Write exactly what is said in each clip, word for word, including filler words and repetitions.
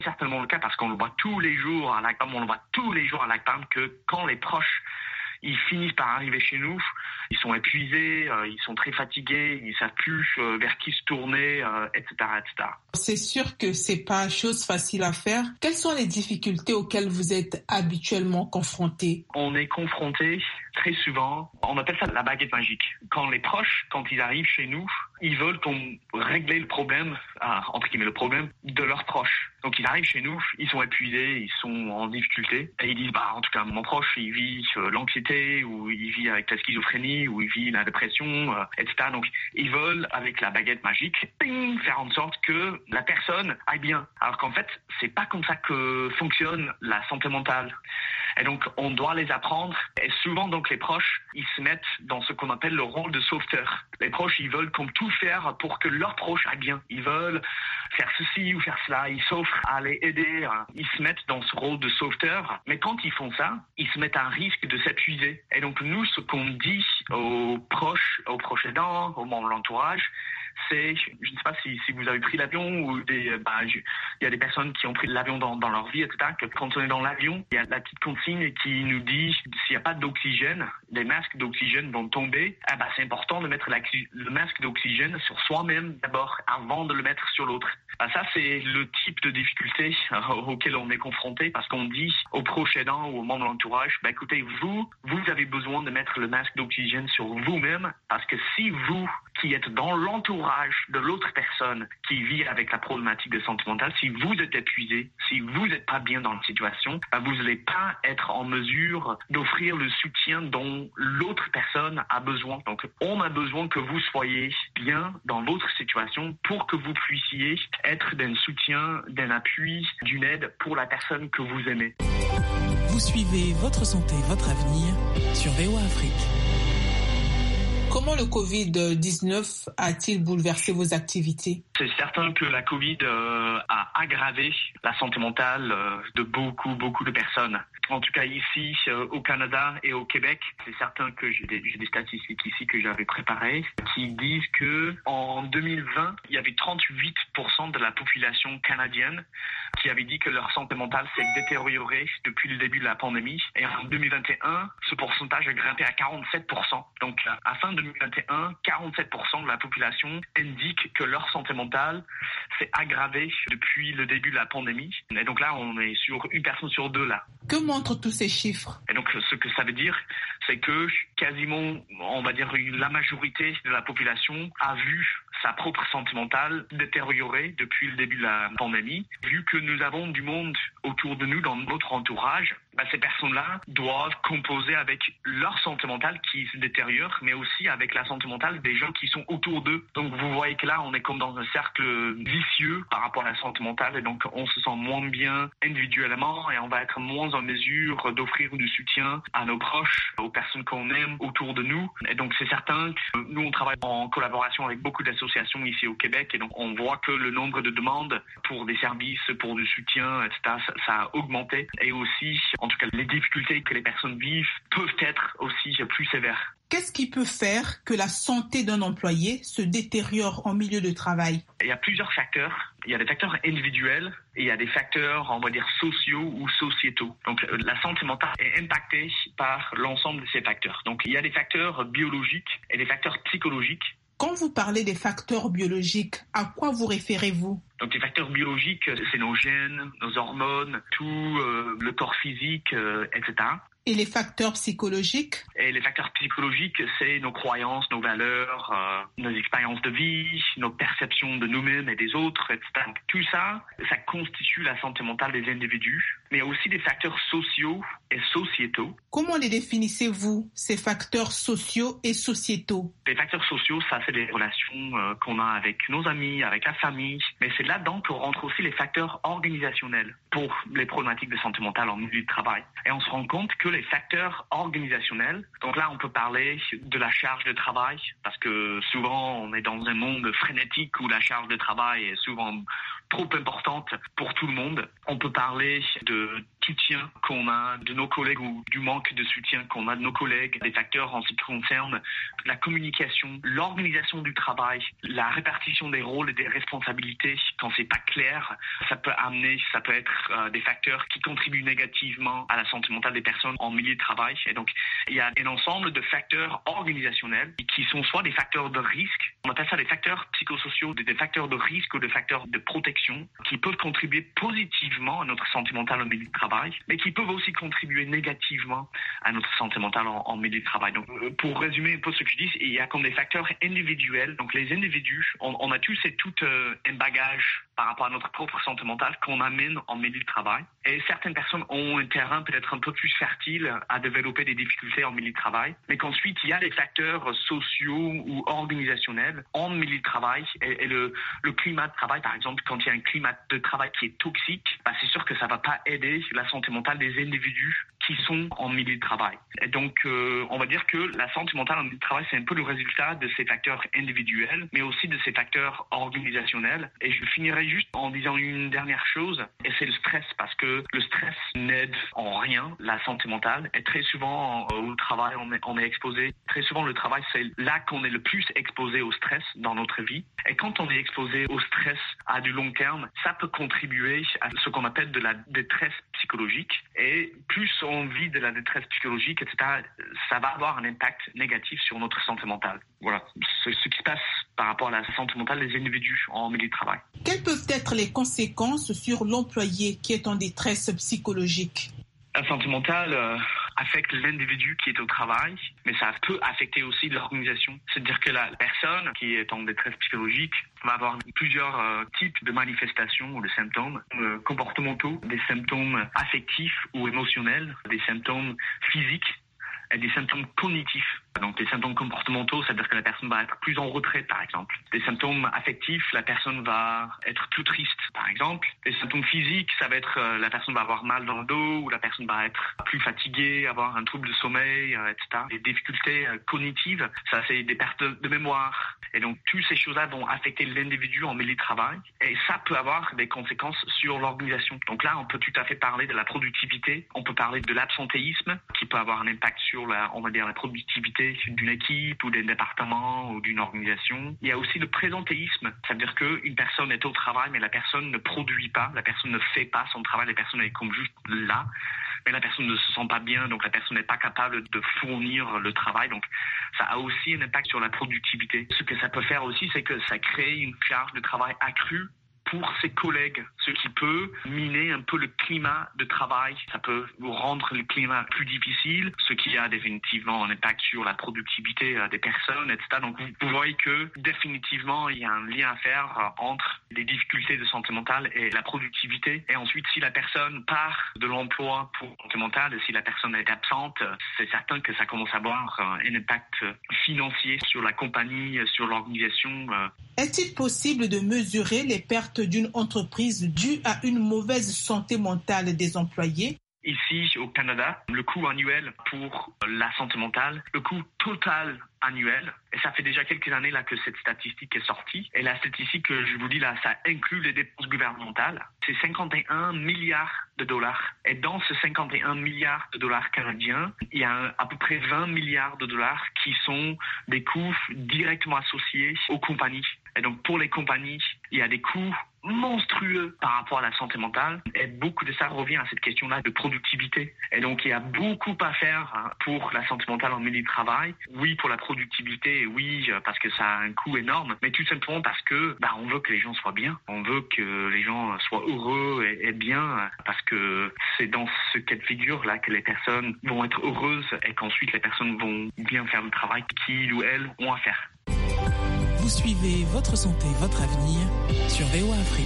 certainement le cas parce qu'on le voit tous les jours à l'A C P A M, on le voit tous les jours à l'A C P A M que quand les proches ils finissent par arriver chez nous, ils sont épuisés, euh, ils sont très fatigués, ils savent plus euh, vers qui se tourner, euh, et cetera, et cetera. C'est sûr que c'est pas chose facile à faire. Quelles sont les difficultés auxquelles vous êtes habituellement confrontés? On est confrontés très souvent, on appelle ça la baguette magique. Quand les proches, quand ils arrivent chez nous, ils veulent qu'on règle le problème, ah, entre guillemets le problème, de leurs proches. Donc ils arrivent chez nous, ils sont épuisés, ils sont en difficulté, et ils disent, bah en tout cas mon proche, il vit euh, l'anxiété, ou il vit avec la schizophrénie, ou il vit la dépression, euh, et cetera. Donc ils veulent, avec la baguette magique, ping, faire en sorte que la personne aille bien. Alors qu'en fait, c'est pas comme ça que fonctionne la santé mentale. Et donc, on doit les apprendre. Et souvent, donc, les proches, ils se mettent dans ce qu'on appelle le rôle de sauveteur. Les proches, ils veulent comme tout faire pour que leurs proches aillent bien. Ils veulent faire ceci ou faire cela. Ils s'offrent à les aider. Ils se mettent dans ce rôle de sauveteur. Mais quand ils font ça, ils se mettent à un risque de s'épuiser. Et donc, nous, ce qu'on dit aux proches, aux proches aidants, aux membres de l'entourage, c'est, je ne sais pas si, si vous avez pris l'avion ou des, bah, il y a des personnes qui ont pris l'avion dans, dans leur vie, et cetera, que quand on est dans l'avion, il y a la petite consigne qui nous dit s'il n'y a pas d'oxygène, les masques d'oxygène vont tomber, eh bah, c'est important de mettre la, le masque d'oxygène sur soi-même d'abord avant de le mettre sur l'autre. Bah, ça, c'est le type de difficulté euh, auquel on est confronté parce qu'on dit aux proches aidants ou aux membres de l'entourage, bah, écoutez, vous, vous avez besoin de mettre le masque d'oxygène sur vous-même parce que si vous, qui êtes dans l'entourage de l'autre personne qui vit avec la problématique de santé mentale, si vous êtes épuisé, si vous n'êtes pas bien dans la situation, vous n'allez pas être en mesure d'offrir le soutien dont l'autre personne a besoin. Donc, on a besoin que vous soyez bien dans votre situation pour que vous puissiez être d'un soutien, d'un appui, d'une aide pour la personne que vous aimez. Vous suivez Votre Santé, Votre Avenir sur V O A Afrique. Comment le covid dix-neuf a-t-il bouleversé vos activités? C'est certain que la Covid euh, a aggravé la santé mentale euh, de beaucoup, beaucoup de personnes. En tout cas ici, euh, au Canada et au Québec, c'est certain que j'ai des, j'ai des statistiques ici que j'avais préparées qui disent que en deux mille vingt, il y avait trente-huit pour cent de la population canadienne qui avait dit que leur santé mentale s'est détériorée depuis le début de la pandémie. Et en deux mille vingt et un, ce pourcentage a grimpé à quarante-sept pour cent. Donc, à fin deux mille vingt et un, quarante-sept pour cent de la population indique que leur santé mentale s'est aggravée depuis le début de la pandémie. Et donc là, on est sur une personne sur deux là. Que montrent tous ces chiffres? Et donc, ce que ça veut dire, c'est que quasiment, on va dire, la majorité de la population a vu sa propre santé mentale détériorer depuis le début de la pandémie. Vu que nous avons du monde autour de nous, dans notre entourage, bah, ces personnes-là doivent composer avec leur santé mentale qui se détériore, mais aussi avec la santé mentale des gens qui sont autour d'eux. Donc vous voyez que là, on est comme dans un cercle vicieux par rapport à la santé mentale, et donc on se sent moins bien individuellement et on va être moins en mesure d'offrir du soutien à nos proches, aux personnes qu'on aime autour de nous. Et donc c'est certain que nous, on travaille en collaboration avec beaucoup d'associations ici au Québec, et donc on voit que le nombre de demandes pour des services, pour du soutien, et cetera, ça, ça a augmenté. Et aussi, en tout cas, les difficultés que les personnes vivent peuvent être aussi plus sévères. Qu'est-ce qui peut faire que la santé d'un employé se détériore en milieu de travail? Il y a plusieurs facteurs. Il y a des facteurs individuels et il y a des facteurs, on va dire, sociaux ou sociétaux. Donc, la santé mentale est impactée par l'ensemble de ces facteurs. Donc, il y a des facteurs biologiques et des facteurs psychologiques. Quand vous parlez des facteurs biologiques, à quoi vous référez-vous? Donc les facteurs biologiques, c'est nos gènes, nos hormones, tout euh, le corps physique, euh, et cetera. Et les facteurs psychologiques? Et les facteurs psychologiques, c'est nos croyances, nos valeurs, euh, nos expériences de vie, nos perceptions de nous-mêmes et des autres, et cetera. Donc, tout ça, ça constitue la santé mentale des individus, mais il y a aussi des facteurs sociaux et sociétaux. Comment les définissez-vous, ces facteurs sociaux et sociétaux? Les facteurs sociaux, ça, c'est les relations euh, qu'on a avec nos amis, avec la famille, mais c'est là-dedans que rentrent aussi les facteurs organisationnels pour les problématiques de santé mentale en milieu de travail. Et on se rend compte que les facteurs organisationnels, donc là on peut parler de la charge de travail, parce que souvent on est dans un monde frénétique où la charge de travail est souvent trop importante pour tout le monde. On peut parler de soutien qu'on a de nos collègues ou du manque de soutien qu'on a de nos collègues, des facteurs en ce qui concerne la communication, l'organisation du travail, la répartition des rôles et des responsabilités quand c'est pas clair, ça peut amener, ça peut être euh, des facteurs qui contribuent négativement à la santé mentale des personnes en milieu de travail. Et donc, il y a un ensemble de facteurs organisationnels qui sont soit des facteurs de risque, on appelle ça des facteurs psychosociaux, des facteurs de risque ou des facteurs de protection qui peuvent contribuer positivement à notre santé mentale en milieu de travail, mais qui peuvent aussi contribuer négativement à notre santé mentale en, en milieu de travail. Donc, pour résumer un peu ce que je dis, il y a comme des facteurs individuels. Donc, les individus, on, on a tous et toutes euh, un bagage par rapport à notre propre santé mentale qu'on amène en milieu de travail. Et certaines personnes ont un terrain peut-être un peu plus fertile à développer des difficultés en milieu de travail, mais qu'ensuite, il y a des facteurs sociaux ou organisationnels en milieu de travail. Et, et le, le climat de travail, par exemple, quand il y a un climat de travail qui est toxique, bah, c'est sûr que ça ne va pas aider la santé mentale des individus qui sont en milieu de travail. Et donc, euh, on va dire que la santé mentale en milieu de travail, c'est un peu le résultat de ces facteurs individuels, mais aussi de ces facteurs organisationnels. Et je finirai juste en disant une dernière chose, et c'est le stress, parce que le stress n'aide en rien la santé mentale. Et très souvent, au travail, on est, on est exposé. Très souvent, le travail, c'est là qu'on est le plus exposé au stress dans notre vie. Et quand on est exposé au stress à du long terme, ça peut contribuer à ce qu'on appelle de la détresse psychologique. Et plus on vit de la détresse psychologique, et cetera, ça va avoir un impact négatif sur notre santé mentale. Voilà, c'est ce qui se passe par rapport à la santé mentale des individus en milieu de travail. Quelles peuvent être les conséquences sur l'employé qui est en détresse psychologique? La santé mentale euh, affecte l'individu qui est au travail, mais ça peut affecter aussi l'organisation. C'est-à-dire que la personne qui est en détresse psychologique va avoir plusieurs euh, types de manifestations ou de symptômes euh, comportementaux, des symptômes affectifs ou émotionnels, des symptômes physiques et des symptômes cognitifs. Donc des symptômes comportementaux, c'est-à-dire que la personne va être plus en retrait, par exemple. Des symptômes affectifs, la personne va être plus triste, par exemple. Des symptômes physiques, ça va être euh, la personne va avoir mal dans le dos, ou la personne va être plus fatiguée, avoir un trouble de sommeil, euh, et cetera. Les difficultés euh, cognitives, ça c'est des pertes de, de mémoire. Et donc toutes ces choses-là vont affecter l'individu en milieu de travail, et ça peut avoir des conséquences sur l'organisation. Donc là, on peut tout à fait parler de la productivité, on peut parler de l'absentéisme, qui peut avoir un impact sur la, on va dire, la productivité d'une équipe ou d'un département ou d'une organisation. Il y a aussi le présentéisme, c'est-à-dire qu'une personne est au travail, mais la personne ne produit pas, la personne ne fait pas son travail, la personne est comme juste là, mais la personne ne se sent pas bien, donc la personne n'est pas capable de fournir le travail, donc ça a aussi un impact sur la productivité. Ce que ça peut faire aussi, c'est que ça crée une charge de travail accrue pour ses collègues, ce qui peut miner un peu le climat de travail. Ça peut rendre le climat plus difficile, ce qui a définitivement un impact sur la productivité des personnes, et cetera. Donc vous voyez que définitivement il y a un lien à faire entre les difficultés de santé mentale et la productivité. Et ensuite, si la personne part de l'emploi pour santé mentale, si la personne est absente, c'est certain que ça commence à avoir un impact financier sur la compagnie, sur l'organisation. Est-il possible de mesurer les pertes d'une entreprise due à une mauvaise santé mentale des employés? Ici, au Canada, le coût annuel pour la santé mentale, le coût total annuel, et ça fait déjà quelques années là que cette statistique est sortie, et la statistique que je vous dis là, ça inclut les dépenses gouvernementales, c'est cinquante et un milliards de dollars. Et dans ce cinquante et un milliards de dollars canadiens, il y a à peu près vingt milliards de dollars qui sont des coûts directement associés aux compagnies. Et donc pour les compagnies, il y a des coûts monstrueux par rapport à la santé mentale, et beaucoup de ça revient à cette question-là de productivité. Et donc il y a beaucoup à faire pour la santé mentale en milieu de travail. Oui, pour la productivité, oui, parce que ça a un coût énorme, mais tout simplement parce que bah, on veut que les gens soient bien, on veut que les gens soient heureux et, et bien, parce que c'est dans ce cas de figure-là que les personnes vont être heureuses et qu'ensuite les personnes vont bien faire le travail qu'ils ou elles ont à faire. Vous suivez Votre Santé, Votre Avenir sur V O A Afrique.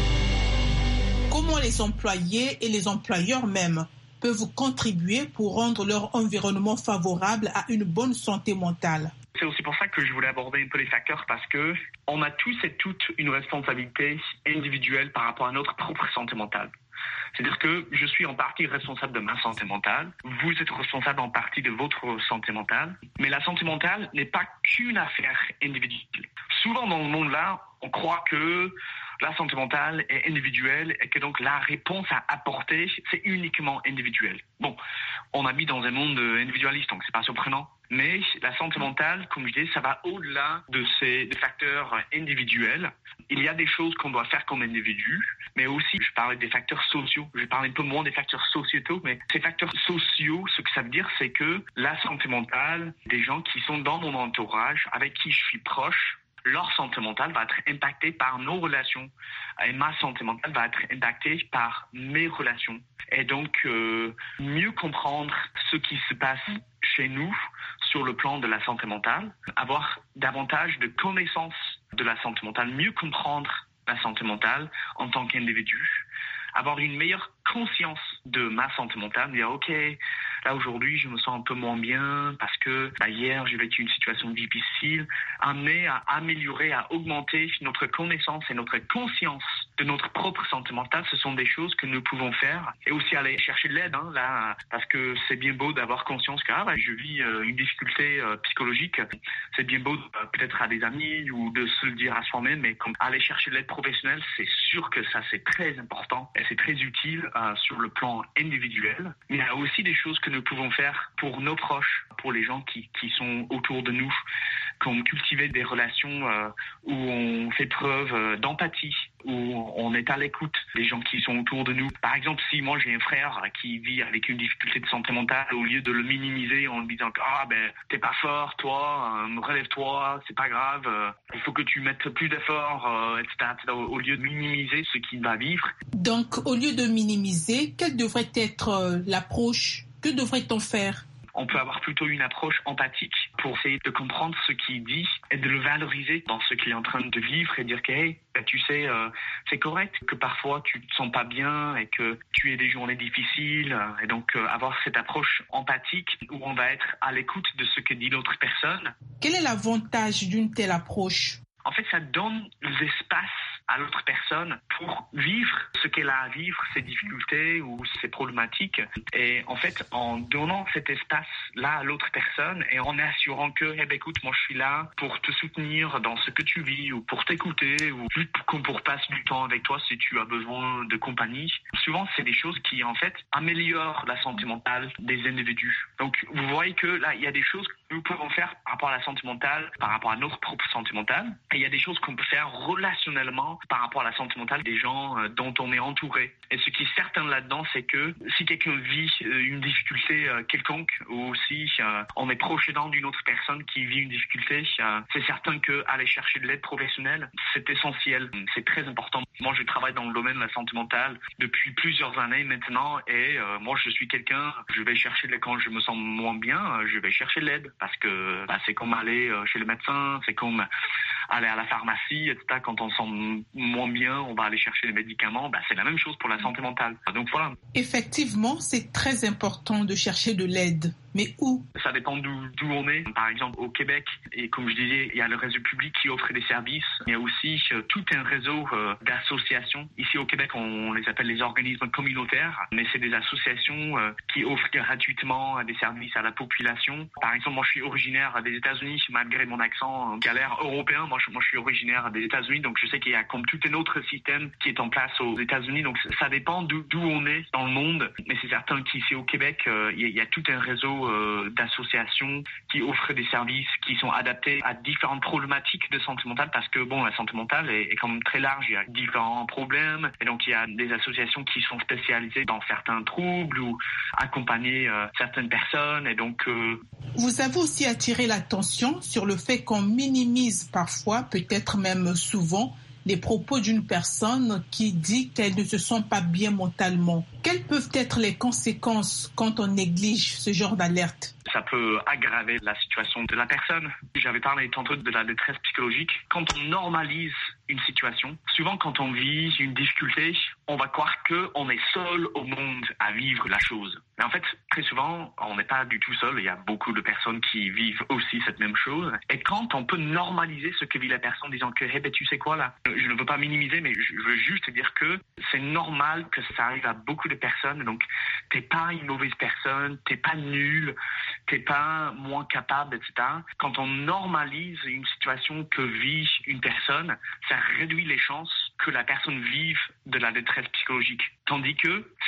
Comment les employés et les employeurs même peuvent contribuer pour rendre leur environnement favorable à une bonne santé mentale? C'est aussi pour ça que je voulais aborder un peu les facteurs, parce que on a tous et toutes une responsabilité individuelle par rapport à notre propre santé mentale. C'est-à-dire que je suis en partie responsable de ma santé mentale, vous êtes responsable en partie de votre santé mentale, mais la santé mentale n'est pas qu'une affaire individuelle. Souvent dans le monde-là, on croit que la santé mentale est individuelle et que donc la réponse à apporter, c'est uniquement individuel. Bon, on habite dans un monde individualiste, donc c'est pas surprenant. Mais la santé mentale, comme je dis, ça va au-delà de ces des facteurs individuels. Il y a des choses qu'on doit faire comme individu, mais aussi, je parlais des facteurs sociaux. Je parle un peu moins des facteurs sociétaux, mais ces facteurs sociaux, ce que ça veut dire, c'est que la santé mentale, des gens qui sont dans mon entourage, avec qui je suis proche, leur santé mentale va être impactée par nos relations et ma santé mentale va être impactée par mes relations. Et donc, euh, mieux comprendre ce qui se passe chez nous sur le plan de la santé mentale, avoir davantage de connaissances de la santé mentale, mieux comprendre la santé mentale en tant qu'individu, avoir une meilleure conscience de ma santé mentale, dire ok, là aujourd'hui je me sens un peu moins bien parce que bah, hier j'ai vécu une situation difficile, amener à améliorer, à augmenter notre connaissance et notre conscience de notre propre santé mentale, ce sont des choses que nous pouvons faire et aussi aller chercher de l'aide, hein, là, parce que c'est bien beau d'avoir conscience que ah, bah, je vis euh, une difficulté euh, psychologique, c'est bien beau euh, peut-être à des amis ou de se le dire à soi-même, mais comme aller chercher de l'aide professionnelle, c'est sûr que ça c'est très important et c'est très utile euh, sur le plan individuel. Mais il y a aussi des choses que nous pouvons faire pour nos proches, pour les gens qui, qui sont autour de nous, comme cultiver des relations euh, où on fait preuve euh, d'empathie, où on est à l'écoute des gens qui sont autour de nous. Par exemple, si moi j'ai un frère qui vit avec une difficulté de santé mentale, au lieu de le minimiser en lui disant ah ben t'es pas fort, toi, euh, relève-toi, c'est pas grave, euh, il faut que tu mettes plus d'efforts, euh, et cetera, et cetera, au lieu de minimiser ce qu'il va vivre. Donc, au lieu de minimiser, quelle devrait être euh, l'approche? Que devrait-on faire? On peut avoir plutôt une approche empathique pour essayer de comprendre ce qu'il dit et de le valoriser dans ce qu'il est en train de vivre et dire que hey, ben, tu sais, euh, c'est correct que parfois tu te sens pas bien et que tu aies des journées difficiles et donc euh, avoir cette approche empathique où on va être à l'écoute de ce que dit l'autre personne. Quel est l'avantage d'une telle approche? En fait, ça donne l'espace à l'autre personne pour vivre ce qu'elle a à vivre, ses difficultés ou ses problématiques. Et en fait, en donnant cet espace-là à l'autre personne et en assurant que, eh ben, écoute, moi je suis là pour te soutenir dans ce que tu vis ou pour t'écouter ou juste pour, pour passer du temps avec toi si tu as besoin de compagnie. Souvent, c'est des choses qui, en fait, améliorent la santé mentale des individus. Donc, vous voyez que là, il y a des choses que nous pouvons faire par rapport à la santé mentale, par rapport à notre propre santé mentale. Et il y a des choses qu'on peut faire relationnellement par rapport à la santé mentale des gens euh, dont on est entouré. Et ce qui est certain là-dedans, c'est que si quelqu'un vit euh, une difficulté euh, quelconque ou si euh, on est proche aidant d'une autre personne qui vit une difficulté, euh, c'est certain qu'aller chercher de l'aide professionnelle, c'est essentiel. C'est très important. Moi, je travaille dans le domaine de la santé mentale depuis plusieurs années maintenant et euh, moi, je suis quelqu'un, je vais chercher de l'aide quand je me sens moins bien, je vais chercher de l'aide parce que bah, c'est comme aller euh, chez le médecin, c'est comme aller à la pharmacie, et cetera. Quand on se sent moins bien, on va aller chercher les médicaments. Bah, c'est la même chose pour la santé mentale. Donc voilà. Effectivement, c'est très important de chercher de l'aide. Mais où? Ça dépend d'où, d'où on est. Par exemple, au Québec, et comme je disais, il y a le réseau public qui offre des services. Il y a aussi euh, tout un réseau euh, d'associations. Ici au Québec, on les appelle les organismes communautaires, mais c'est des associations euh, qui offrent gratuitement des services à la population. Par exemple, moi je suis originaire des États-Unis, malgré mon accent galère européen. Moi je, moi, je suis originaire des États-Unis, donc je sais qu'il y a comme tout un autre système qui est en place aux États-Unis. Donc ça dépend d'où, d'où on est dans le monde. Mais c'est certain qu'ici au Québec, euh, il, y a, il y a tout un réseau d'associations qui offrent des services qui sont adaptés à différentes problématiques de santé mentale parce que bon, la santé mentale est, est quand même très large, il y a différents problèmes et donc il y a des associations qui sont spécialisées dans certains troubles ou accompagner euh, certaines personnes et donc... Euh... Vous avez aussi attiré l'attention sur le fait qu'on minimise parfois, peut-être même souvent, les propos d'une personne qui dit qu'elle ne se sent pas bien mentalement. Quelles peuvent être les conséquences quand on néglige ce genre d'alerte? Ça peut aggraver la situation de la personne. J'avais parlé tantôt de la détresse psychologique. Quand on normalise une situation, souvent quand on vit une difficulté, on va croire qu'on est seul au monde à vivre la chose. Mais en fait, très souvent, on n'est pas du tout seul. Il y a beaucoup de personnes qui vivent aussi cette même chose. Et quand on peut normaliser ce que vit la personne en disant que hey, ben, tu sais quoi là, je ne veux pas minimiser, mais je veux juste dire que c'est normal que ça arrive à beaucoup de personnes. Donc, t'es pas une mauvaise personne, t'es pas nul, t'es pas moins capable, et cetera. Quand on normalise une situation que vit une personne, ça réduit les chances que la personne vive de la détresse psychologique. Tandis que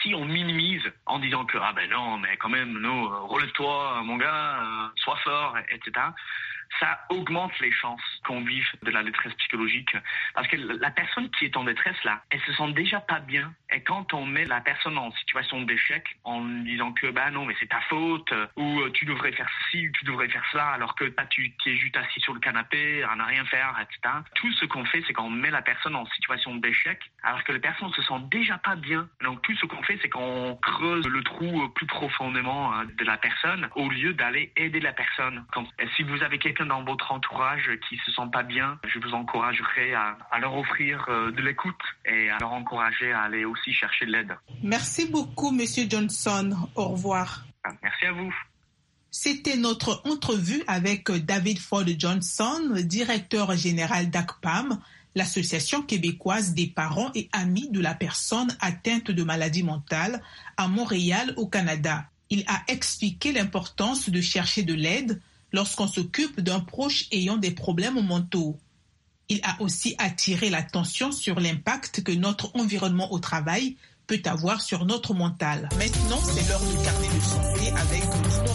si on minimise en disant que ah ben non, mais quand même, non, euh, relève-toi, mon gars, euh, sois fort, et cetera, ça augmente les chances qu'on vive de la détresse psychologique. Parce que la personne qui est en détresse, là, elle se sent déjà pas bien. Et quand on met la personne en situation d'échec, en disant que, bah non, mais c'est ta faute, ou euh, tu devrais faire ceci, ou tu devrais faire cela, alors que bah, tu es juste assis sur le canapé, à ne rien faire, et cetera. Tout ce qu'on fait, c'est qu'on met la personne en situation d'échec, alors que la personne se sent déjà pas bien. Donc tout ce qu'on fait, c'est qu'on creuse le trou plus profondément euh, de la personne, au lieu d'aller aider la personne. Quand, et si vous avez quelqu'un dans votre entourage qui se sent pas bien, je vous encouragerai à, à leur offrir euh, de l'écoute et à leur encourager à aller aussi chercher de l'aide. Merci beaucoup, Monsieur Johnson. Au revoir. Merci à vous. C'était notre entrevue avec David Ford Johnson, directeur général d'A C P A M, l'Association québécoise des parents et amis de la personne atteinte de maladie mentale, à Montréal, au Canada. Il a expliqué l'importance de chercher de l'aide lorsqu'on s'occupe d'un proche ayant des problèmes mentaux. Il a aussi attiré l'attention sur l'impact que notre environnement au travail peut avoir sur notre mental. Maintenant, c'est l'heure du carnet de santé avec Nino.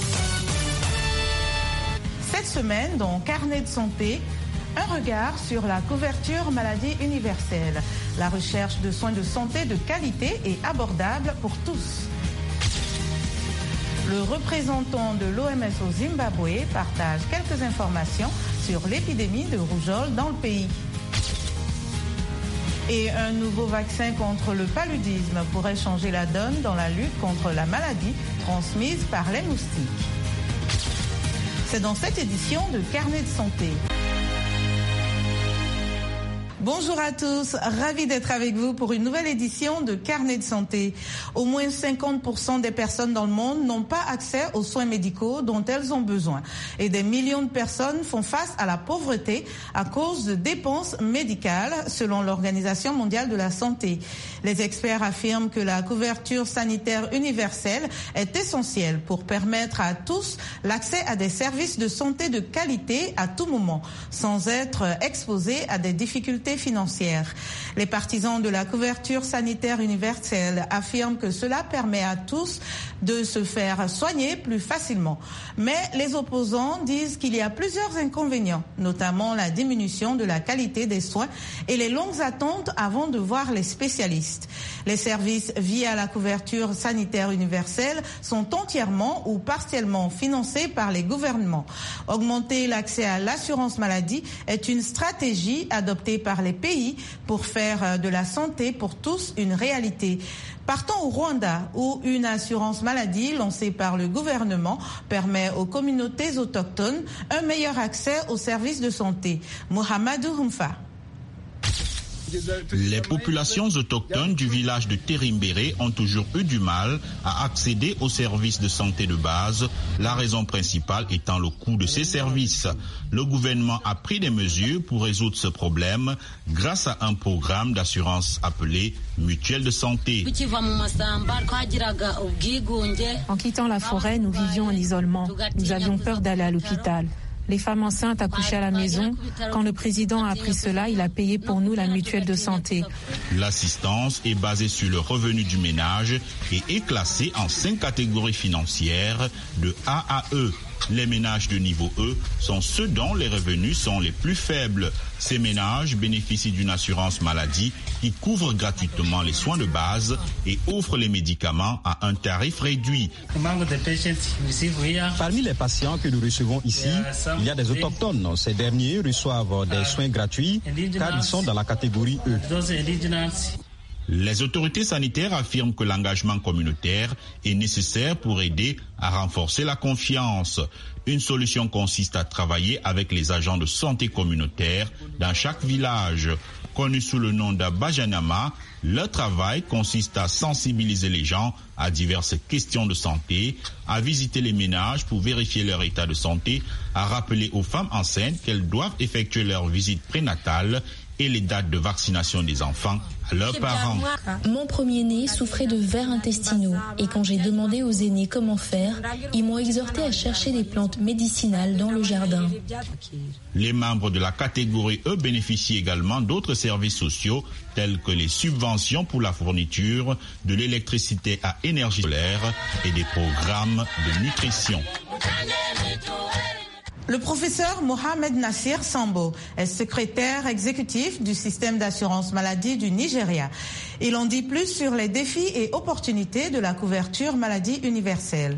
Cette semaine, dans Carnet de santé, un regard sur la couverture maladie universelle, la recherche de soins de santé de qualité et abordables pour tous. Le représentant de l'O M S au Zimbabwe partage quelques informations sur l'épidémie de rougeole dans le pays. Et un nouveau vaccin contre le paludisme pourrait changer la donne dans la lutte contre la maladie transmise par les moustiques. C'est dans cette édition de Carnet de santé. Bonjour à tous, ravi d'être avec vous pour une nouvelle édition de Carnet de santé. Au moins cinquante pour cent des personnes dans le monde n'ont pas accès aux soins médicaux dont elles ont besoin. Et des millions de personnes font face à la pauvreté à cause de dépenses médicales, selon l'Organisation mondiale de la santé. Les experts affirment que la couverture sanitaire universelle est essentielle pour permettre à tous l'accès à des services de santé de qualité à tout moment, sans être exposés à des difficultés financières. Les partisans de la couverture sanitaire universelle affirment que cela permet à tous de se faire soigner plus facilement. Mais les opposants disent qu'il y a plusieurs inconvénients, notamment la diminution de la qualité des soins et les longues attentes avant de voir les spécialistes. Les services via la couverture sanitaire universelle sont entièrement ou partiellement financés par les gouvernements. Augmenter l'accès à l'assurance maladie est une stratégie adoptée par les pays pour faire de la santé pour tous une réalité. Partons au Rwanda, où une assurance maladie lancée par le gouvernement permet aux communautés autochtones un meilleur accès aux services de santé. Mohamedou Humfa. Les populations autochtones du village de Terimbere ont toujours eu du mal à accéder aux services de santé de base, la raison principale étant le coût de ces services. Le gouvernement a pris des mesures pour résoudre ce problème grâce à un programme d'assurance appelé Mutuelle de santé. En quittant la forêt, nous vivions en isolement. Nous avions peur d'aller à l'hôpital. Les femmes enceintes accouchaient à la maison. Quand le président a appris cela, il a payé pour nous la mutuelle de santé. L'assistance est basée sur le revenu du ménage et est classée en cinq catégories financières de A à E. Les ménages de niveau E sont ceux dont les revenus sont les plus faibles. Ces ménages bénéficient d'une assurance maladie qui couvre gratuitement les soins de base et offre les médicaments à un tarif réduit. Parmi les patients que nous recevons ici, il y a des autochtones. Ces derniers reçoivent des soins gratuits car ils sont dans la catégorie E. Les autorités sanitaires affirment que l'engagement communautaire est nécessaire pour aider à renforcer la confiance. Une solution consiste à travailler avec les agents de santé communautaire dans chaque village. Connus sous le nom d'Abajanama, leur travail consiste à sensibiliser les gens à diverses questions de santé, à visiter les ménages pour vérifier leur état de santé, à rappeler aux femmes enceintes qu'elles doivent effectuer leur visite prénatale et les dates de vaccination des enfants à leurs parents. Mon premier-né souffrait de vers intestinaux et quand j'ai demandé aux aînés comment faire, ils m'ont exhorté à chercher des plantes médicinales dans le jardin. Les membres de la catégorie E bénéficient également d'autres services sociaux tels que les subventions pour la fourniture de l'électricité à énergie solaire et des programmes de nutrition. Le professeur Mohamed Nassir Sambo est secrétaire exécutif du système d'assurance maladie du Nigeria. Il en dit plus sur les défis et opportunités de la couverture maladie universelle.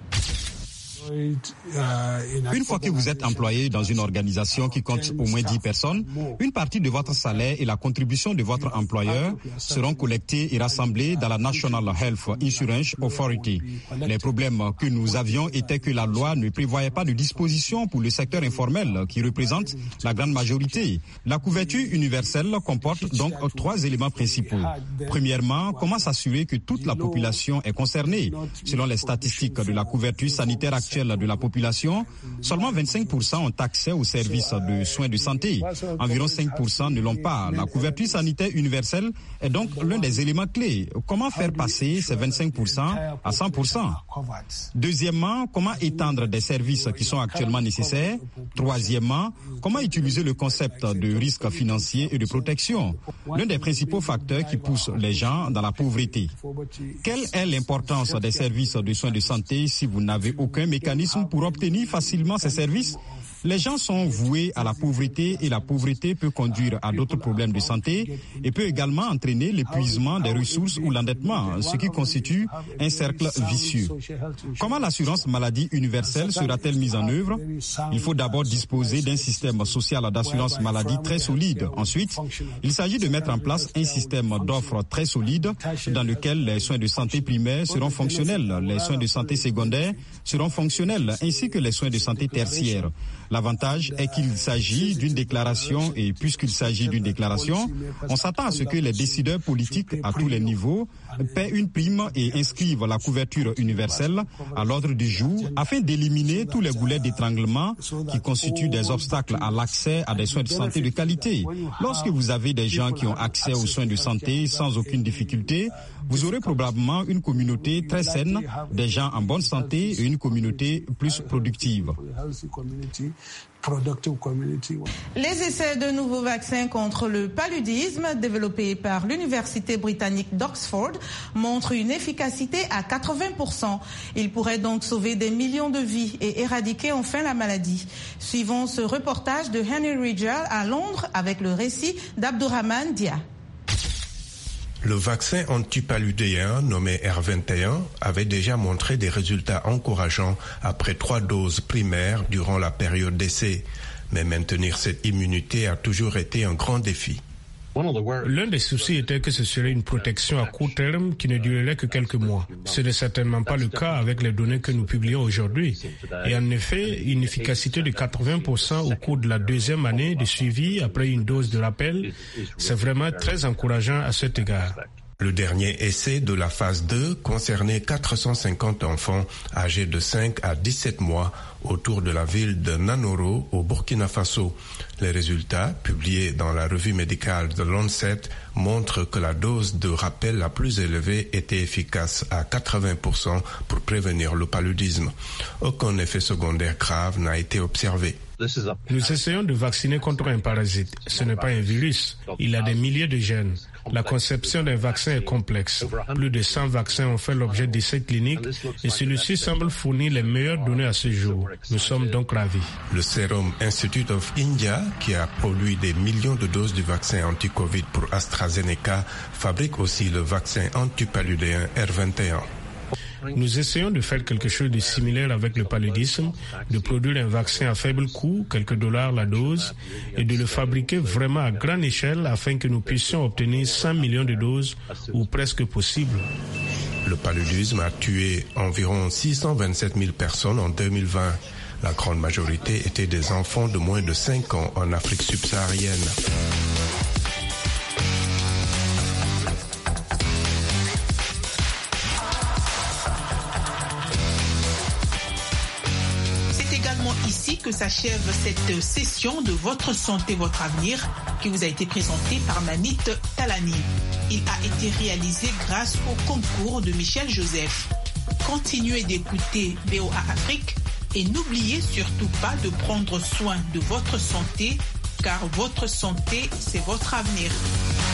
Une fois que vous êtes employé dans une organisation qui compte au moins dix personnes, une partie de votre salaire et la contribution de votre employeur seront collectés et rassemblés dans la National Health Insurance Authority. Les problèmes que nous avions étaient que la loi ne prévoyait pas de dispositions pour le secteur informel qui représente la grande majorité. La couverture universelle comporte donc trois éléments principaux. Premièrement, comment s'assurer que toute la population est concernée? Selon les statistiques de la couverture sanitaire actuelle de la population, seulement vingt-cinq pour cent ont accès aux services de soins de santé. Environ cinq pour cent ne l'ont pas. La couverture sanitaire universelle est donc l'un des éléments clés. Comment faire passer ces vingt-cinq pour cent à cent pour cent? Deuxièmement, comment étendre des services qui sont actuellement nécessaires? Troisièmement, comment utiliser le concept de risque financier et de protection? L'un des principaux facteurs qui poussent les gens dans la pauvreté. Quelle est l'importance des services de soins de santé si vous n'avez aucun mécanisme pour obtenir facilement ces services? Les gens sont voués à la pauvreté et la pauvreté peut conduire à d'autres problèmes de santé et peut également entraîner l'épuisement des ressources ou l'endettement, ce qui constitue un cercle vicieux. Comment l'assurance maladie universelle sera-t-elle mise en œuvre? Il faut d'abord disposer d'un système social d'assurance maladie très solide. Ensuite, il s'agit de mettre en place un système d'offres très solide dans lequel les soins de santé primaires seront fonctionnels, les soins de santé secondaires seront fonctionnels, ainsi que les soins de santé tertiaires. L'avantage est qu'il s'agit d'une déclaration et puisqu'il s'agit d'une déclaration, on s'attend à ce que les décideurs politiques à tous les niveaux paient une prime et inscrivent la couverture universelle à l'ordre du jour afin d'éliminer tous les goulets d'étranglement qui constituent des obstacles à l'accès à des soins de santé de qualité. Lorsque vous avez des gens qui ont accès aux soins de santé sans aucune difficulté, vous aurez probablement une communauté très saine, des gens en bonne santé et une communauté plus productive. Les essais de nouveaux vaccins contre le paludisme développés par l'université britannique d'Oxford montrent une efficacité à quatre-vingts pour cent. Ils pourraient donc sauver des millions de vies et éradiquer enfin la maladie. Suivons ce reportage de Henry Ridgell à Londres avec le récit d'Abdourahmane Dia. Le vaccin antipaludéen nommé R vingt et un avait déjà montré des résultats encourageants après trois doses primaires durant la période d'essai. Mais maintenir cette immunité a toujours été un grand défi. L'un des soucis était que ce serait une protection à court terme qui ne durerait que quelques mois. Ce n'est certainement pas le cas avec les données que nous publions aujourd'hui. Et en effet, une efficacité de quatre-vingts pour cent au cours de la deuxième année de suivi après une dose de rappel, c'est vraiment très encourageant à cet égard. Le dernier essai de la phase deux concernait quatre cent cinquante enfants âgés de cinq à dix-sept mois autour de la ville de Nanoro au Burkina Faso. Les résultats, publiés dans la revue médicale The Lancet, montrent que la dose de rappel la plus élevée était efficace à quatre-vingts pour cent pour prévenir le paludisme. Aucun effet secondaire grave n'a été observé. Nous essayons de vacciner contre un parasite. Ce n'est pas un virus. Il a des milliers de gènes. La conception d'un vaccin est complexe. Plus de cent vaccins ont fait l'objet d'essais cliniques et celui-ci semble fournir les meilleures données à ce jour. Nous sommes donc ravis. Le Serum Institute of India, qui a produit des millions de doses du vaccin anti-Covid pour AstraZeneca, fabrique aussi le vaccin antipaludéen R vingt et un. Nous essayons de faire quelque chose de similaire avec le paludisme, de produire un vaccin à faible coût, quelques dollars la dose, et de le fabriquer vraiment à grande échelle afin que nous puissions obtenir cent millions de doses ou presque possible. Le paludisme a tué environ six cent vingt-sept mille personnes en deux mille vingt. La grande majorité étaient des enfants de moins de cinq ans en Afrique subsaharienne. Ici que que s'achève cette session de Votre Santé, Votre Avenir qui vous a été présentée par Manit Talani. Il a été réalisé grâce au concours de Michel Joseph. Continuez d'écouter V O A Afrique et n'oubliez surtout pas de prendre soin de votre santé car votre santé, c'est votre avenir.